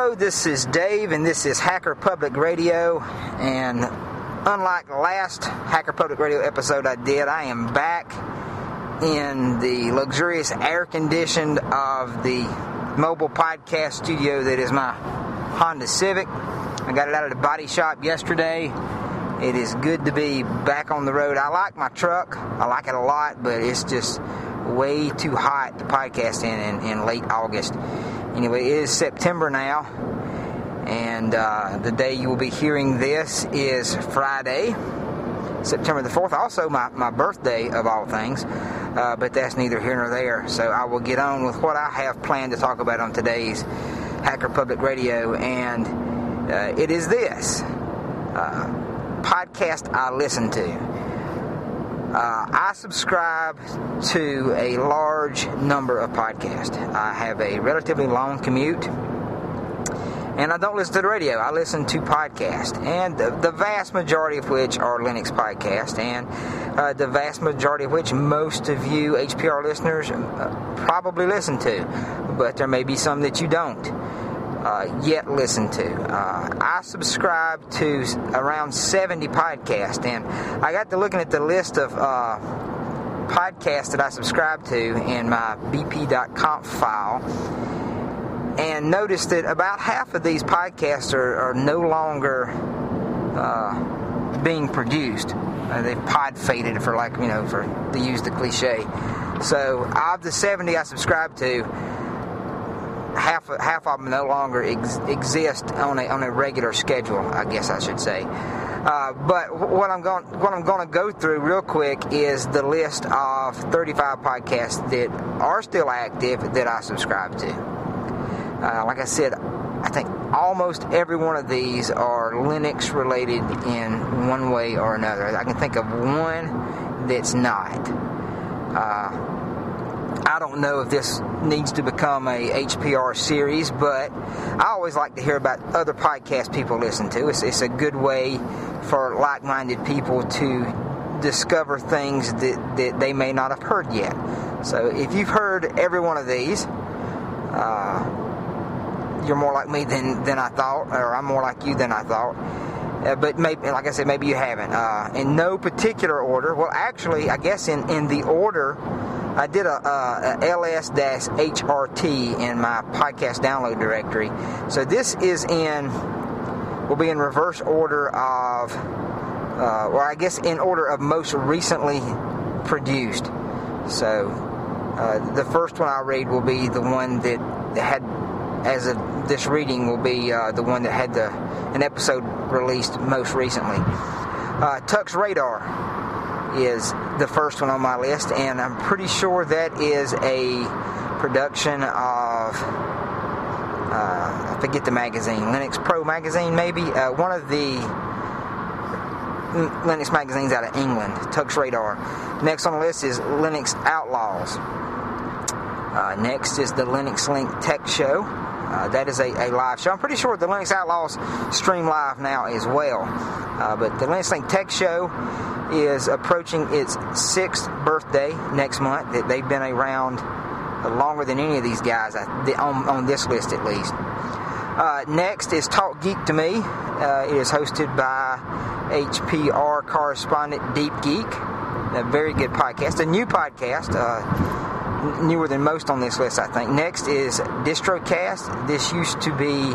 Hello, this is Dave, and this is Hacker Public Radio. And unlike the last Hacker Public Radio episode I did, I am back in the luxurious air-conditioned of the mobile podcast studio that is my Honda Civic. I got it out of the body shop yesterday. It is good to be back on the road. I like my truck. I like it a lot, but it's just way too hot to podcast in late August. Anyway, it is September now, and the day you will be hearing this is Friday, September the 4th. Also my birthday, of all things, but that's neither here nor there. So I will get on with what I have planned to talk about on today's Hacker Public Radio, and it is this podcast I listen to. I subscribe to a large number of podcasts. I have a relatively long commute, and I don't listen to the radio. I listen to podcasts, and the vast majority of which are Linux podcasts, and the vast majority of which most of you HPR listeners probably listen to, but there may be some that you don't yet listen to. I subscribe to around 70 podcasts, and I got to looking at the list of podcasts that I subscribe to in my bp.conf file, and noticed that about half of these podcasts are no longer being produced. They've pod faded, for to use the cliche. So of the 70 I subscribe to, half of them no longer exist on a regular schedule, I guess I should say. But what I'm going to go through real quick is the list of 35 podcasts that are still active that I subscribe to. Like I said, I think almost every one of these are Linux related in one way or another. I can think of one that's not. I don't know if this needs to become a HPR series, but I always like to hear about other podcasts people listen to. It's a good way for like-minded people to discover things that they may not have heard yet. So if you've heard every one of these, you're more like me than I thought, or I'm more like you than I thought. But maybe, like I said, maybe you haven't. In no particular order. Well, actually, I guess in the order, I did a ls-hrt in my podcast download directory. So this will be in reverse order of, or I guess in order of most recently produced. So the first one I'll read will be the one that had, as of this reading, will be the one that had an episode released most recently. Tux Radar is the first one on my list, and I'm pretty sure that is a production of I forget the magazine, Linux Pro magazine maybe, one of the Linux magazines out of England. Tux Radar. Next on the list is Linux Outlaws. Next is the Linux Link Tech Show. That is a live show. I'm pretty sure the Linux Outlaws stream live now as well. But the Linux Link Tech Show is approaching its 6th birthday next month. They've been around longer than any of these guys, on this list at least. Next is Talk Geek to Me. It is hosted by HPR correspondent Deep Geek. A very good podcast. A new podcast. Newer than most on this list, I think. Next is DistroCast. This used to be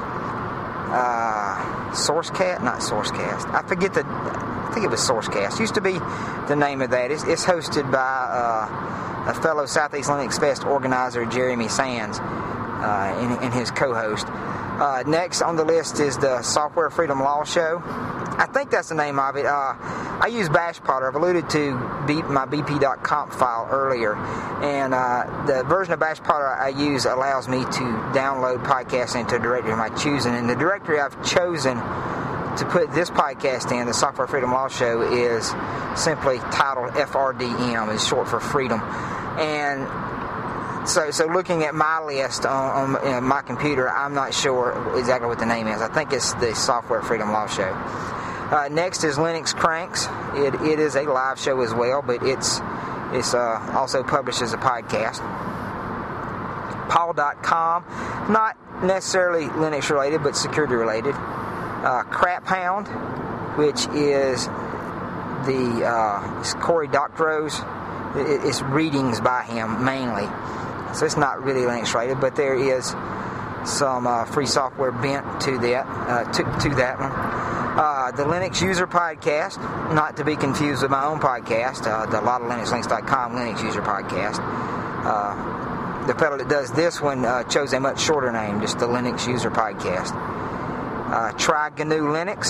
SourceCast, not SourceCast. I think it was SourceCast. Used to be the name of that. It's hosted by a fellow Southeast Linux Fest organizer, Jeremy Sands, and his co-host. Next on the list is the Software Freedom Law Show. I think that's the name of it. I use BashPotter. I've alluded to my bp.conf file earlier, and the version of BashPotter I use allows me to download podcasts into a directory of my choosing, and the directory I've chosen to put this podcast in, the Software Freedom Law Show, is simply titled FRDM. It's short for Freedom. And so looking at my list on my computer, I'm not sure exactly what the name is. I think it's the Software Freedom Law Show. Next is Linux Cranks. It is a live show as well, but it's also published as a podcast. Paul.com, not necessarily Linux related, but security related. Crap Hound, which is it's Cory Doctorow's. It's readings by him mainly, so it's not really Linux related, but there is some free software bent to that to that one. The Linux User Podcast, not to be confused with my own podcast, the LotofLinuxLinks.com Linux User Podcast. The fellow that does this one chose a much shorter name, just the Linux User Podcast. Try GNU Linux.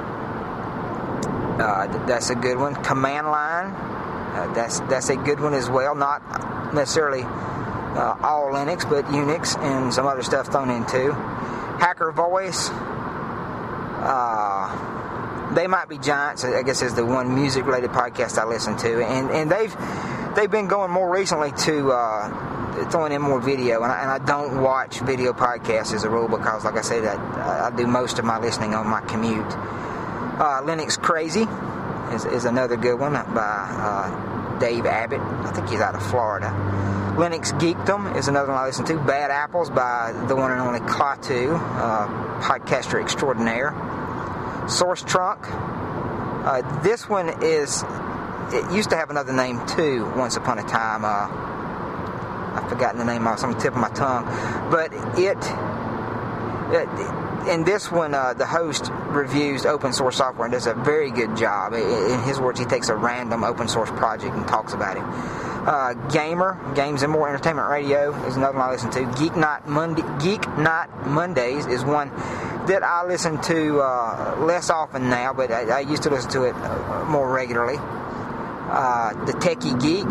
That's a good one. Command Line. That's a good one as well. Not necessarily all Linux, but Unix and some other stuff thrown in too. Hacker Voice. They Might Be Giants, I guess, is the one music-related podcast I listen to, and they've been going more recently to throwing in more video, and I don't watch video podcasts as a rule because, like I said, I do most of my listening on my commute. Linux Crazy is another good one by Dave Abbott. I think he's out of Florida. Linux Geekdom is another one I listen to. Bad Apples by the one and only Klaatu, podcaster extraordinaire. Source Trunk. This one it used to have another name too once upon a time. I've forgotten the name, it's on the tip of my tongue. But in this one, the host reviews open source software and does a very good job. In his words, he takes a random open source project and talks about it. Gamer, Games and More Entertainment Radio is another one I listen to. Geek Night Mondays is one that I listen to less often now, but I used to listen to it more regularly. The Techie Geek,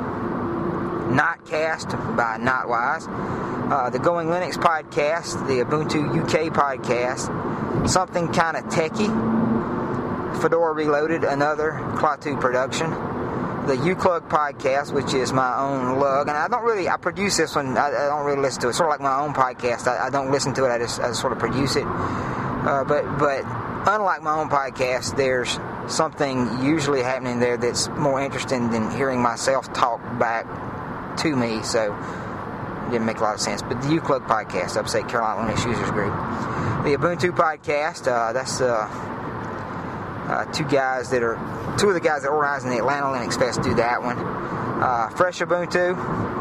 Notcast by Notwise, the Going Linux Podcast, the Ubuntu UK Podcast, Something Kinda Techie, Fedora Reloaded, another Klaatu production, the UClug Podcast, which is my own lug, and I produce this one, I don't really listen to it. It's sort of like my own podcast. I don't listen to it, I just sort of produce it. But unlike my own podcast, there's something usually happening there that's more interesting than hearing myself talk back to me, so it didn't make a lot of sense. But the UClug Podcast, Upstate Carolina Linux Users Group. The Ubuntu Podcast, that's two of the guys that organized the Atlanta Linux Fest do that one. Fresh Ubuntu.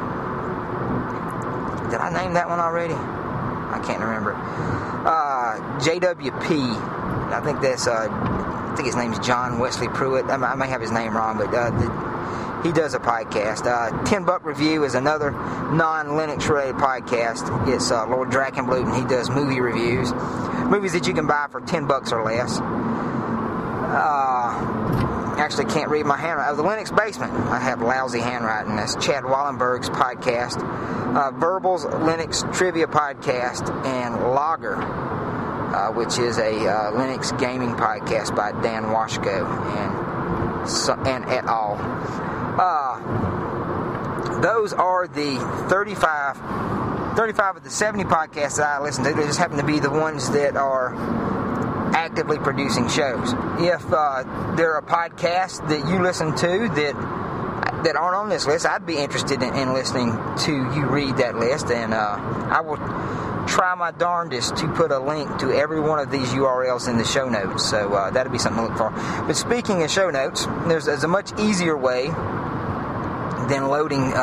Did I name that one already? I can't remember. JWP. I think his name is John Wesley Pruitt. I may have his name wrong, but he does a podcast. $10 Review is another non-Linux related podcast. It's Lord Drakenblut, and he does movie reviews. Movies that you can buy for $10 or less. Actually can't read my handwriting. The Linux Basement. I have lousy handwriting. That's Chad Wallenberg's podcast. Verbal's Linux Trivia Podcast, and Logger, which is a Linux gaming podcast by Dan Washko and et al. Those are the 35 of the 70 podcasts that I listen to. They just happen to be the ones that are actively producing shows. If there are podcasts that you listen to that aren't on this list, I'd be interested in listening to you read that list, and I will try my darndest to put a link to every one of these URLs in the show notes, so that'll be something to look for. But speaking of show notes, there's a much easier way than loading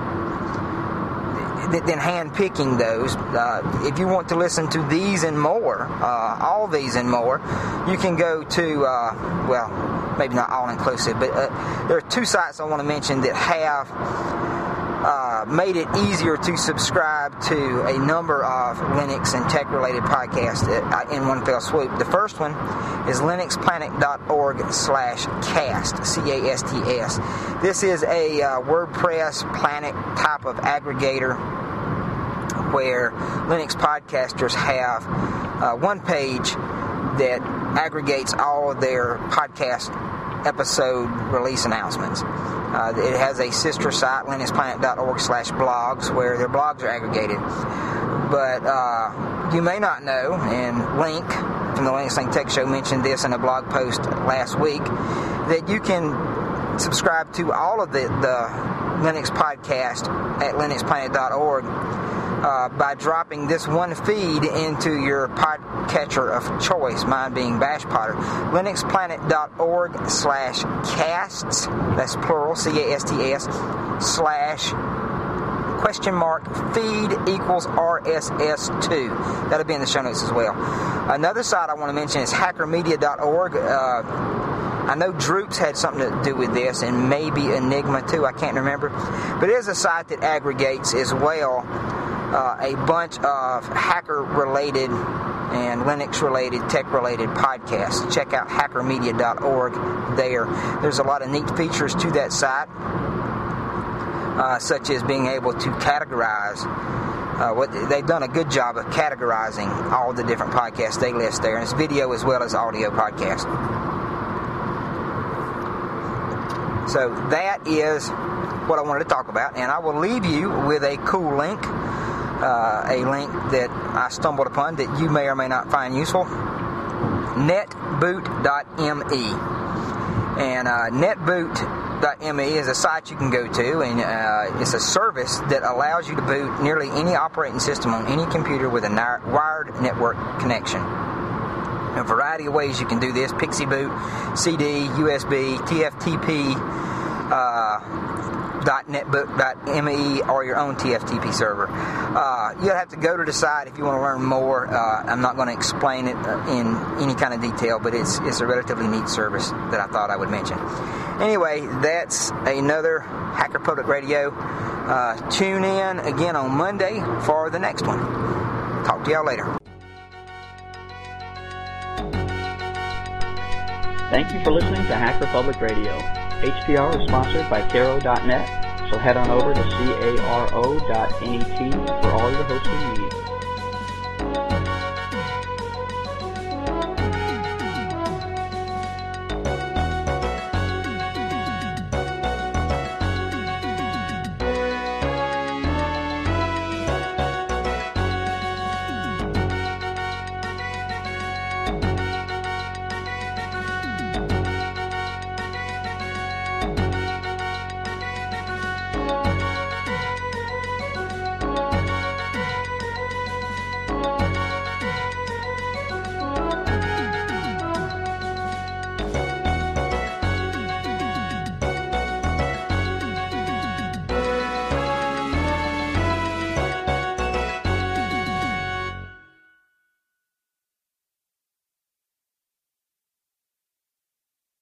than hand-picking those. If you want to listen to these and more, all these and more, you can go to, well, maybe not all-inclusive, but there are two sites I want to mention that have made it easier to subscribe to a number of Linux and tech-related podcasts in one fell swoop. The first one is linuxplanet.org/cast, CASTS. This is a WordPress Planet type of aggregator where Linux podcasters have one page that aggregates all of their podcast episode release announcements. It has a sister site, linuxplanet.org/blogs, where their blogs are aggregated. But you may not know, and Link from the Linux Link Tech Show mentioned this in a blog post last week, that you can subscribe to all of the Linux podcast at linuxplanet.org by dropping this one feed into your podcatcher of choice, mine being BashPotter. linuxplanet.org/casts, that's plural, CASTS, /feed equals RSS2. That'll be in the show notes as well. Another site I want to mention is hackermedia.org. I know Droops had something to do with this, and maybe Enigma too, I can't remember. But it is a site that aggregates as well a bunch of hacker-related and Linux-related, tech-related podcasts. Check out hackermedia.org there. There's a lot of neat features to that site, such as being able to categorize. They've done a good job of categorizing all the different podcasts they list there, and it's video as well as audio podcast. So that is what I wanted to talk about, and I will leave you with a cool link, a link that I stumbled upon that you may or may not find useful, netboot.me. And netboot.me is a site you can go to, and it's a service that allows you to boot nearly any operating system on any computer with a wired network connection. A variety of ways you can do this: Pixie Boot, CD, USB, TFTP, .netboot.me, or your own TFTP server. You'll have to go to the site if you want to learn more. I'm not going to explain it in any kind of detail, but it's a relatively neat service that I thought I would mention. Anyway, that's another Hacker Public Radio. Tune in again on Monday for the next one. Talk to y'all later. Thank you for listening to Hacker Public Radio. HPR is sponsored by Caro.net, so head on over to caro.net for all your hosting needs.